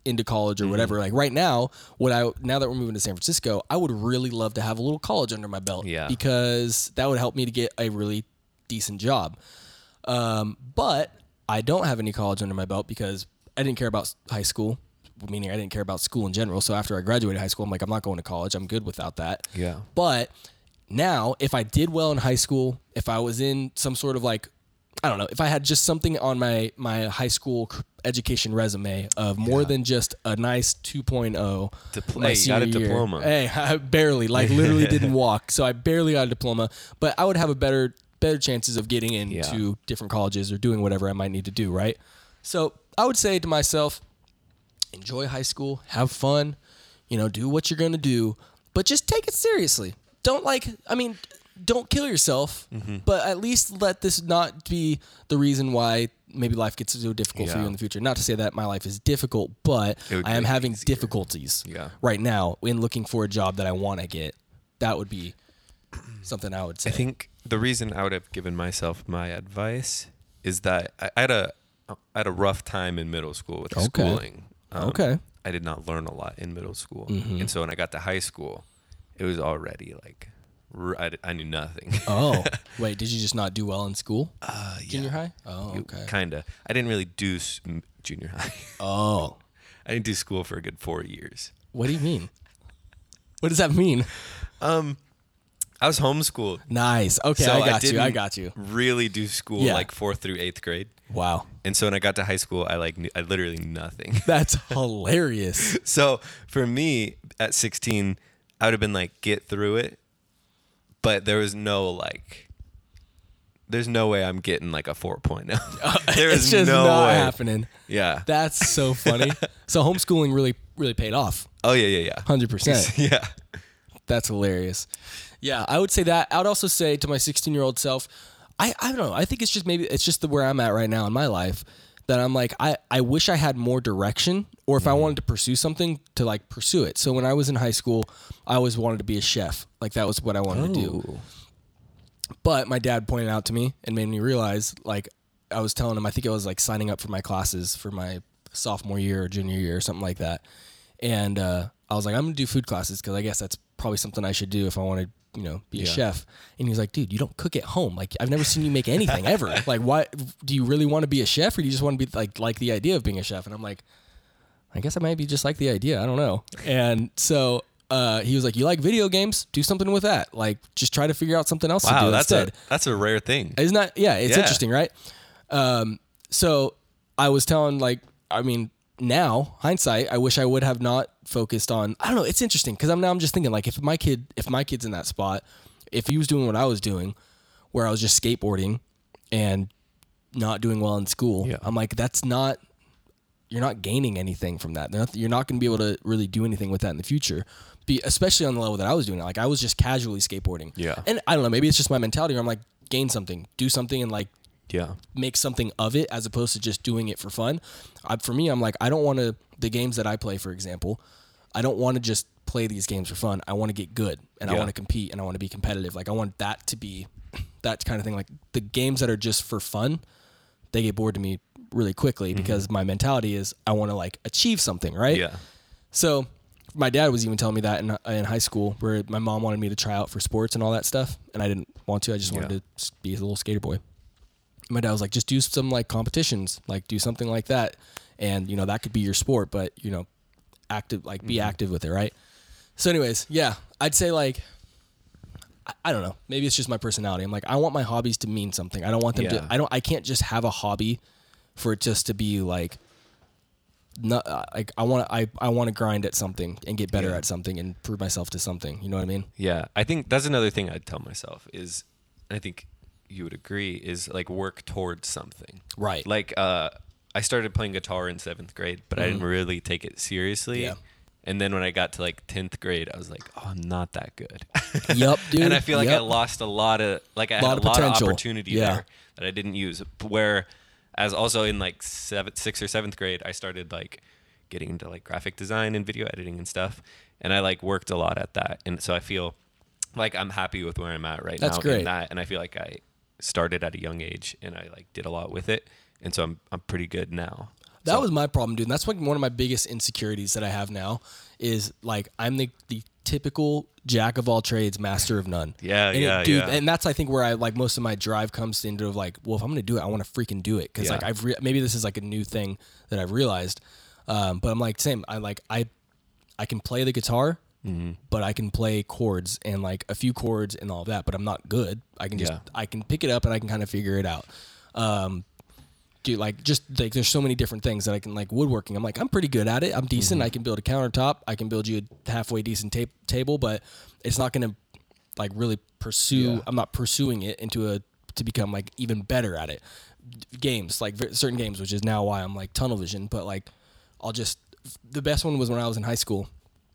S1: into college or whatever. Like right now, what I now that we're moving to San Francisco, I would really love to have a little college under my belt.
S2: Yeah.
S1: Because that would help me to get a really decent job. Um, but I don't have any college under my belt because I didn't care about high school, meaning I didn't care about school in general. So after I graduated high school, I'm like, I'm not going to college. I'm good without that.
S2: Yeah.
S1: But now, if I did well in high school, if I was in some sort of like, I don't know, if I had just something on my, my high school education resume of more
S2: Yeah.
S1: than just a nice two point oh.
S2: Dipl-
S1: my
S2: hey, you got a
S1: senior year.
S2: diploma.
S1: Hey, I barely, like literally didn't walk. So I barely got a diploma, but I would have a better better chances of getting into
S2: Yeah.
S1: different colleges or doing whatever I might need to do, right? So I would say to myself, enjoy high school, have fun, you know, do what you're going to do, but just take it seriously. Don't like, I mean, don't kill yourself,
S2: Mm-hmm.
S1: but at least let this not be the reason why maybe life gets so difficult for
S2: Yeah.
S1: you in the future. Not to say that my life is difficult, but
S2: It would
S1: I am
S2: get
S1: having
S2: easier.
S1: difficulties
S2: Yeah.
S1: right now in looking for a job that I want to get. That would be something I would say.
S2: I think the reason I would have given myself my advice is that I I had a I had a rough time in middle school with
S1: Okay.
S2: schooling. Um,
S1: Okay.
S2: I did not learn a lot in middle school,
S1: Mhm.
S2: and so when I got to high school, it was already like r- I, d- I knew nothing.
S1: Oh, wait, did you just not do well in school?
S2: uh,
S1: Junior high? Oh, okay.
S2: Kinda. I didn't really do s- m- junior high.
S1: Oh,
S2: I didn't do school for a good four years.
S1: what do you mean? What does that mean?
S2: Um, I was homeschooled.
S1: Nice. Okay,
S2: So
S1: I got you. I
S2: didn't
S1: got you.
S2: Really do school
S1: Yeah.
S2: like fourth through eighth grade,
S1: Wow.
S2: and so when I got to high school, I like knew, I literally knew nothing.
S1: That's hilarious.
S2: So for me at sixteen, I would have been like, get through it, but there was no like, there's no way I'm getting like a four point oh. There
S1: it's
S2: is
S1: just
S2: no
S1: not
S2: way.
S1: happening.
S2: Yeah.
S1: That's so funny. So homeschooling really, really paid off.
S2: Oh yeah, yeah, yeah.
S1: one hundred percent.
S2: Yeah.
S1: That's hilarious. Yeah, I would say that. I would also say to my sixteen-year-old self, I, I don't know. I think it's just maybe it's just the where I'm at right now in my life that I'm like, I, I wish I had more direction, or if I wanted to pursue something, to like pursue it. So when I was in high school, I always wanted to be a chef. Like that was what I wanted to do. But my dad pointed out to me and made me realize, like, I was telling him, I think I was like signing up for my classes for my sophomore year or junior year or something like that. And uh, I was like, I'm going to do food classes because I guess that's probably something I should do if I want to, you know, be a
S2: Yeah.
S1: chef. And he was like, dude, you don't cook at home. Like, I've never seen you make anything ever. Like, why do you really want to be a chef, or do you just want to be like, like the idea of being a chef? And I'm like, I guess I might be just like the idea. I don't know. And so uh, he was like, you like video games? Do something with that. Like, just try to figure out something else to
S2: Wow,
S1: do
S2: that's
S1: instead.
S2: a that's a rare thing.
S1: Isn't that, yeah, it's
S2: Yeah.
S1: interesting, right? Um, so I was telling, like, I mean, now hindsight, I wish I would have not focused on, I don't know. It's interesting. Cause I'm now I'm just thinking, like, if my kid, if my kid's in that spot, if he was doing what I was doing, where I was just skateboarding and not doing well in school,
S2: Yeah.
S1: I'm like, that's not, you're not gaining anything from that. They're not- You're not going to be able to really do anything with that in the future. Be, especially on the level that I was doing it. Like, I was just casually skateboarding.
S2: Yeah.
S1: And I don't know, maybe it's just my mentality where I'm like, gain something, do something, and like
S2: Yeah.
S1: make something of it as opposed to just doing it for fun. I, for me, I'm like, I don't want to, the games that I play, for example, I don't want to just play these games for fun. I want to get good, and I
S2: Yeah.
S1: want to compete, and I want to be competitive. Like, I want that to be that kind of thing. Like, the games that are just for fun, they get bored to me really quickly because my mentality is I want to like achieve something, right?
S2: Yeah.
S1: So my dad was even telling me that in, in high school, where my mom wanted me to try out for sports and all that stuff, and I didn't want to. I just wanted
S2: Yeah.
S1: to just be a little skater boy. My dad was like, just do some like competitions, like do something like that, and you know that could be your sport, but you know, active, like be
S2: Mm-hmm.
S1: active with it, right? So, anyways, yeah, I'd say like, I, I don't know, maybe it's just my personality. I'm like, I want my hobbies to mean something. I don't want them
S2: Yeah.
S1: to. I don't. I can't just have a hobby for it just to be like. Not uh, like I want to. I, I want to grind at something and get better
S2: Yeah.
S1: at something and prove myself to something. You know what I mean?
S2: Yeah, I think that's another thing I'd tell myself is, and I think you would agree, is like work towards something.
S1: Right.
S2: Like, uh, I started playing guitar in seventh grade, but I didn't really take it seriously.
S1: Mm-hmm. Yeah.
S2: And then when I got to like tenth grade, I was like, oh, I'm not that good.
S1: Yup, dude.
S2: And I feel like I
S1: Yup.
S2: lost a lot of, like I
S1: Lot
S2: had
S1: of
S2: a lot
S1: potential.
S2: of opportunity
S1: Yeah.
S2: there that I didn't use. Where, as also in like seventh, sixth or seventh grade, I started like getting into like graphic design and video editing and stuff. And I like worked a lot at that. And so I feel like I'm happy with where I'm at right
S1: That's
S2: now
S1: great.
S2: in that. And I feel like I started at a young age and I like did a lot with it. And so I'm I'm pretty good now.
S1: That
S2: So-
S1: was my problem, dude. And that's like one of my biggest insecurities that I have now is like I'm the, the typical jack of all trades, master of none.
S2: Yeah,
S1: and
S2: yeah,
S1: it, dude.
S2: yeah.
S1: And that's I think where I like most of my drive comes into of like, well, if I'm gonna do it, I want to freaking do it because
S2: Yeah.
S1: like I've re- maybe this is like a new thing that I've realized, um, but I'm like same. I like I I can play the guitar.
S2: Mm-hmm.
S1: But I can play chords and like a few chords and all of that, but I'm not good. I can just
S2: Yeah.
S1: I can pick it up and I can kind of figure it out. Um, dude, like just like there's so many different things that I can like woodworking. I'm like I'm pretty good at it. I'm decent.
S2: Mm-hmm.
S1: I can build a countertop. I can build you a halfway decent ta- table, but it's not gonna like really pursue.
S2: Yeah.
S1: I'm not pursuing it into a to become like even better at it. Games like v- certain games, which is now why I'm like tunnel vision. But like I'll just the best one was when I was in high school.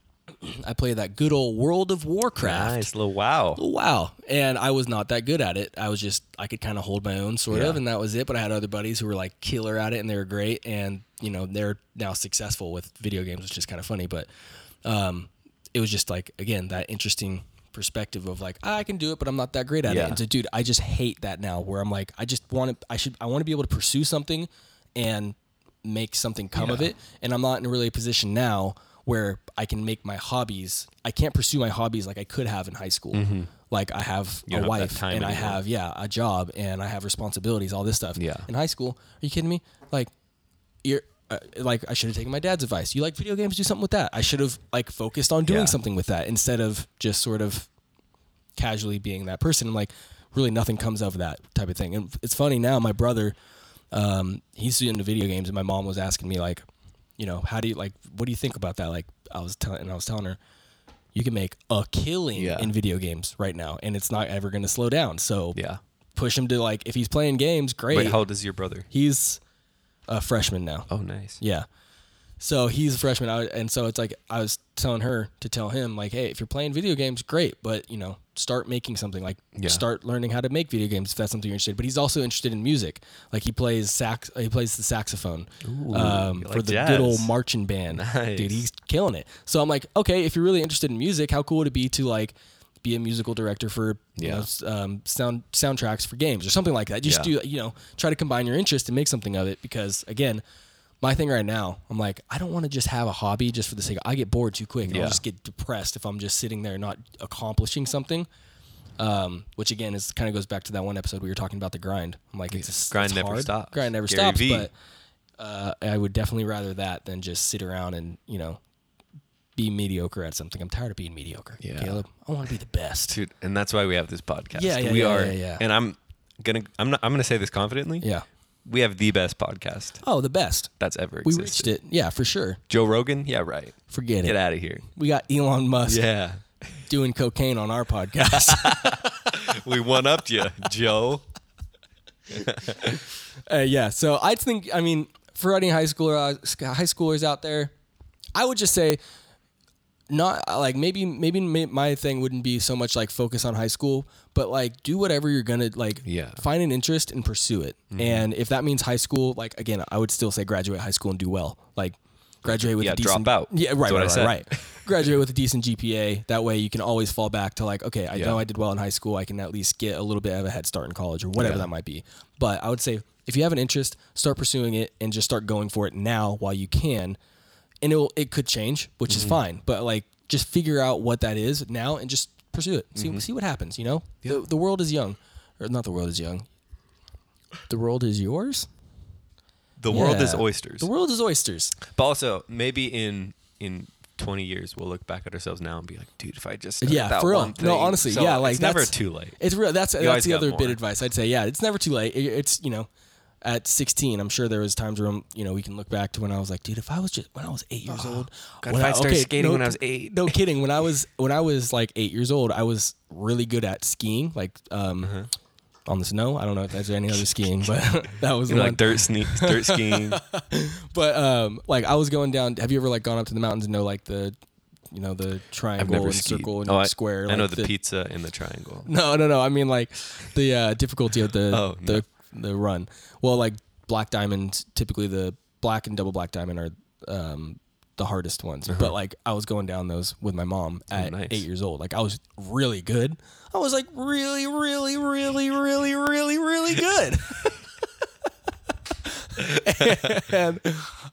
S1: I played that good old World of Warcraft.
S2: Nice little wow.
S1: Wow. And I was not that good at it. I was just, I could kind of hold my own sort
S2: Yeah.
S1: of, and that was it. But I had other buddies who were like killer at it and they were great. And, you know, they're now successful with video games, which is kind of funny. But um, it was just like, again, that interesting perspective of like, ah, I can do it, but I'm not that great at
S2: Yeah.
S1: it. And so, dude, I just hate that now where I'm like, I just want to, I should, I want to be able to pursue something and make something come of
S2: Yeah.
S1: it. And I'm not in really a position now where I can make my hobbies. I can't pursue my hobbies like I could have in high school. Like I have
S2: You
S1: a
S2: don't have that
S1: wife
S2: time
S1: and I
S2: anymore.
S1: have, yeah, a job and I have responsibilities, all this stuff.
S2: Yeah.
S1: In high school, are you kidding me? Like you're uh, like, I should have taken my dad's advice. You like video games? Do something with that. I should have like focused on doing
S2: Yeah.
S1: something with that instead of just sort of casually being that person. I'm like, really nothing comes of that type of thing. And it's funny now, my brother, um, he's into video games and my mom was asking me like, you know, how do you like, what do you think about that? Like I was telling, and I was telling her, you can make a killing
S2: Yeah.
S1: in video games right now and it's not ever going to slow down. So
S2: Yeah.
S1: push him to like, if he's playing games, great.
S2: Wait, how old is your brother?
S1: He's a freshman now.
S2: Oh, nice.
S1: Yeah. So he's a freshman. I, and so it's like, I was telling her to tell him like, hey, if you're playing video games, great. But you know, start making something like
S2: Yeah.
S1: start learning how to make video games if that's something you're interested in. But he's also interested in music. Like he plays sax, he plays the saxophone um,
S2: you
S1: for
S2: like
S1: the
S2: jazz.
S1: good old marching band.
S2: Nice.
S1: Dude, he's killing it. So I'm like, okay, if you're really interested in music, how cool would it be to like be a musical director for you
S2: Yeah.
S1: know, s- um, sound soundtracks for games or something like that? Just
S2: Yeah.
S1: do, you know, try to combine your interest and make something of it because again, my thing right now, I'm like, I don't want to just have a hobby just for the sake of, I get bored too quick. And
S2: Yeah.
S1: I'll just get depressed if I'm just sitting there not accomplishing something. Um, which again is kind of goes back to that one episode we were talking about the grind. I'm like, it's just,
S2: Grind
S1: it's
S2: never
S1: hard.
S2: stops.
S1: Grind never
S2: Gary
S1: stops.
S2: Vee.
S1: But uh, I would definitely rather that than just sit around and you know be mediocre at something. I'm tired of being mediocre.
S2: Yeah.
S1: Caleb, I want to be the best.
S2: Dude, and that's why we have this podcast.
S1: Yeah, yeah,
S2: we
S1: yeah,
S2: are,
S1: yeah, yeah.
S2: and I'm gonna, I'm not, I'm gonna say this confidently.
S1: Yeah.
S2: We have the best podcast
S1: Oh, the best.
S2: that's ever
S1: We
S2: existed.
S1: reached it. Yeah, for sure.
S2: Joe Rogan, yeah, right.
S1: Forget
S2: Get
S1: it.
S2: out of here.
S1: We got Elon Musk
S2: Yeah,
S1: doing cocaine on our podcast.
S2: we one upped you, Joe.
S1: Uh, yeah, so I think, I mean, for any high schooler, uh, high schoolers out there, I would just say, not like maybe maybe ma- my thing wouldn't be so much like focus on high school, but like do whatever you're gonna like.
S2: Yeah.
S1: Find an interest and pursue it. And if that means high school, like again, I would still say graduate high school and do well. Like graduate with
S2: Yeah,
S1: a decent
S2: drop out.
S1: Yeah, right,
S2: That's what
S1: right,
S2: I
S1: right,
S2: said.
S1: right. Graduate with a decent G P A. That way you can always fall back to like, okay, I
S2: Yeah.
S1: know I did well in high school. I can at least get a little bit of a head start in college or whatever
S2: Yeah.
S1: that might be. But I would say if you have an interest, start pursuing it and just start going for it now while you can. And it will, it could change, which
S2: Mm-hmm.
S1: is fine. But like, just figure out what that is now and just pursue it. See,
S2: Mm-hmm.
S1: see what happens. You know, the, the world is young, or not the world is young. The world is yours.
S2: The world is
S1: Yeah.
S2: oysters.
S1: The world is oysters.
S2: But also, maybe in in twenty years, we'll look back at ourselves now and be like, dude, if I just started
S1: Yeah,
S2: that
S1: for real.
S2: one
S1: No,
S2: thing.
S1: honestly,
S2: So
S1: yeah, like
S2: it's never
S1: that's-
S2: too late.
S1: It's real. That's
S2: always
S1: that's the
S2: got
S1: other bit
S2: more.
S1: of advice I'd say. Yeah, it's never too late. It- It's you know, at sixteen, I'm sure there was times where I'm, you know we can look back to when I was like, dude, if I was just when I was eight years old.
S2: God,
S1: when
S2: if I started skating
S1: no,
S2: when I was eight.
S1: No kidding. When I was when I was like eight years old, I was really good at skiing, like um,
S2: Uh-huh.
S1: on the snow. I don't know if there's any other skiing, but that was
S2: You
S1: the
S2: know,
S1: one.
S2: like dirt sne- dirt skiing.
S1: But um, like I was going down. Have you ever like gone up to the mountains and know like the, you know, the triangle
S2: I've never
S1: and
S2: skied.
S1: circle and
S2: Oh, I,
S1: square?
S2: I
S1: like
S2: know the, pizza in the triangle.
S1: No, no, no. I mean like the uh, difficulty of the
S2: Oh,
S1: the the run. Well, like black diamonds, typically the black and double black diamond are um, the hardest ones. But like I was going down those with my mom at
S2: nice.
S1: eight years old. Like I was really good. I was like really, really, really, really, really, really good. And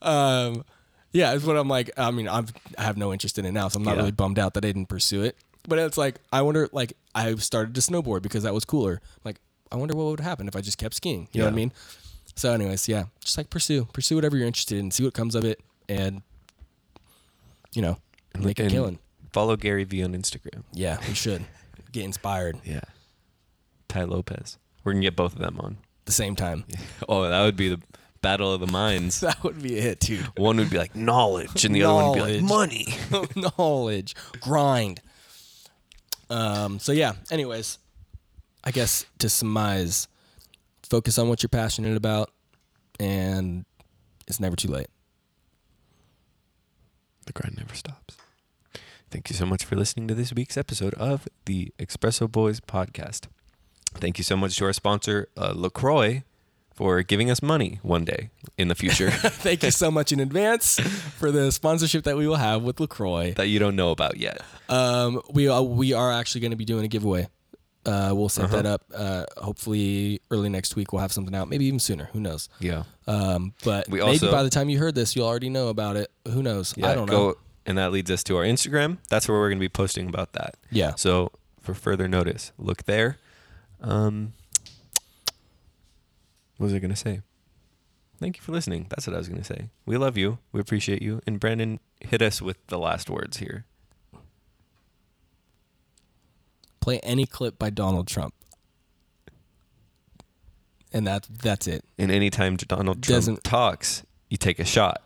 S1: um, yeah, it's what I'm like. I mean, I'm, I have no interest in it now, so I'm not
S2: Yeah.
S1: really bummed out that I didn't pursue it. But it's like, I wonder, like, I started to snowboard because that was cooler. Like, I wonder what would happen if I just kept skiing. You know what I
S2: Yeah.
S1: mean? So, anyways, yeah, just like pursue, pursue whatever you're interested in, see what comes of it, and you know, make a
S2: And
S1: killing.
S2: Follow Gary Vee on Instagram.
S1: Yeah, we should get inspired
S2: Yeah. Ty Lopez. We're gonna get both of them on.
S1: at the same time.
S2: Oh, that would be the battle of the minds.
S1: That would be a hit, dude.
S2: One would be like knowledge, and the other one would be like money.
S1: Knowledge, grind. Um. So yeah. Anyways, I guess to surmise, focus on what you're passionate about, and it's never too late.
S2: The grind never stops. Thank you so much for listening to this week's episode of the Espresso Boys podcast. Thank you so much to our sponsor, uh, LaCroix, for giving us money one day in the future
S1: Thank you so much in advance for the sponsorship that we will have with LaCroix.
S2: that you don't know about yet.
S1: Um, we are, we are actually going to be doing a giveaway. Uh, we'll set
S2: Uh-huh.
S1: that up. Uh, hopefully early next week we'll have something out. Maybe even sooner. Who knows?
S2: Yeah.
S1: Um, but
S2: We
S1: maybe
S2: also-
S1: by the time you heard this, you'll already know about it. Who knows?
S2: Yeah,
S1: I don't
S2: go,
S1: know.
S2: And that leads us to our Instagram. That's where we're going to be posting about that.
S1: Yeah.
S2: So for further notice, look there. Um, what was I going to say? Thank you for listening. That's what I was going to say. We love you. We appreciate you. And Brandon, hit us with the last words here.
S1: Play any clip by Donald Trump. And that that's it.
S2: And anytime Donald Trump
S1: Doesn't-
S2: talks, you take a shot.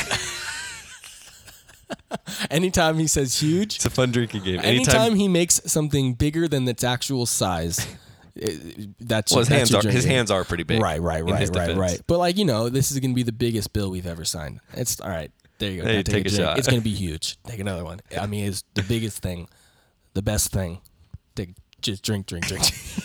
S1: Anytime he says huge,
S2: It's a fun drinking game.
S1: anytime he makes something bigger than its actual size, it, that's
S2: well, his
S1: that's
S2: hands
S1: your
S2: are his
S1: drinking.
S2: hands are pretty big.
S1: Right, right,
S2: in
S1: right,
S2: his
S1: right,
S2: defense.
S1: right. But like you know, this is gonna be the biggest bill we've ever signed. It's all right. There you go.
S2: Hey,
S1: Now
S2: take a
S1: drink.
S2: shot.
S1: It's gonna be huge. Take another one. I mean, it's the biggest thing, the best thing. Take, just drink, drink, drink.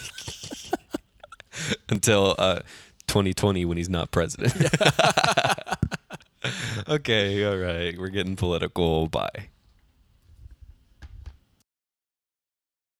S2: Until uh, twenty twenty when he's not president. Okay, all right. We're getting political. Bye.